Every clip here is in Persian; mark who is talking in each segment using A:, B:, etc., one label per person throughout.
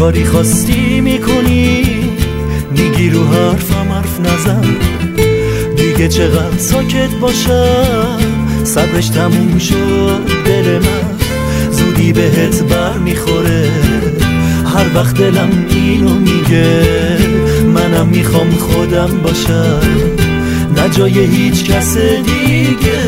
A: کاری خواستی میکنی، میگی رو حرفم حرف نزن. دیگه چقدر ساکت باشم، صبرش تموم شد دل من. زودی بهت بر میخوره، هر وقت دلم اینو میگه. منم میخوام خودم باشم، نه جای هیچ کس دیگه.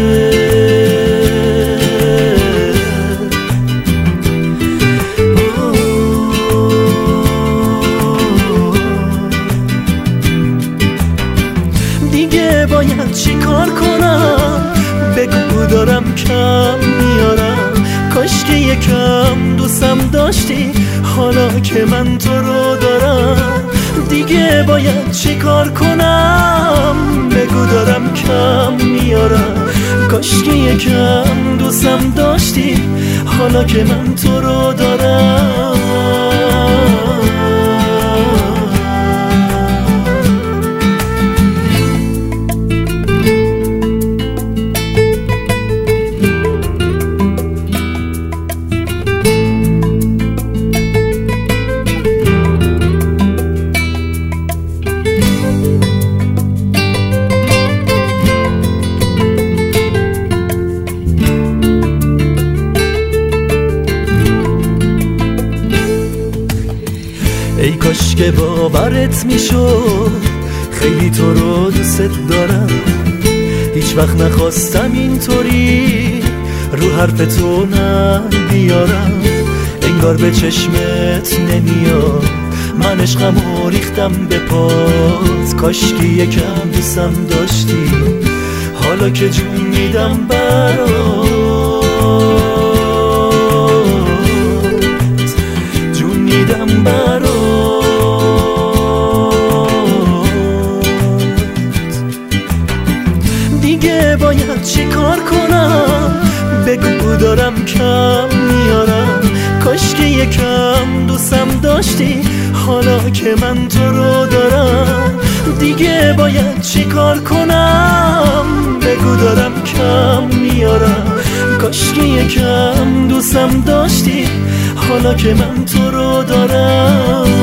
A: دیگه باید چی کار کنم؟ بگو دارم کم میارم. کاش که یکم دوستم داشتی حالا که من تو رو دارم. دیگه باید چی کار کنم؟ بگو دارم کم میارم. کاش که یکم دوستم داشتی حالا که من تو رو دارم. ای کاش که باورت میشد خیلی تو رو دوست دارم. هیچ وقت نخواستم اینطوری رو حرف تو بیارم. انگار به چشمت نمیاد، من عشقمو ریختم به پات. کاش که یکم دوستم داشتی حالا که جون میدم برات. جون میدم برات. دیگه باید چی کار کنم؟ بگو دارم کم میارم. کاش که یکم دوستم داشتی حالا که من تو رو دارم. دیگه باید چی کار کنم؟ بگو دارم کم میارم. کاش که یکم دوستم داشتی حالا که من تو رو دارم.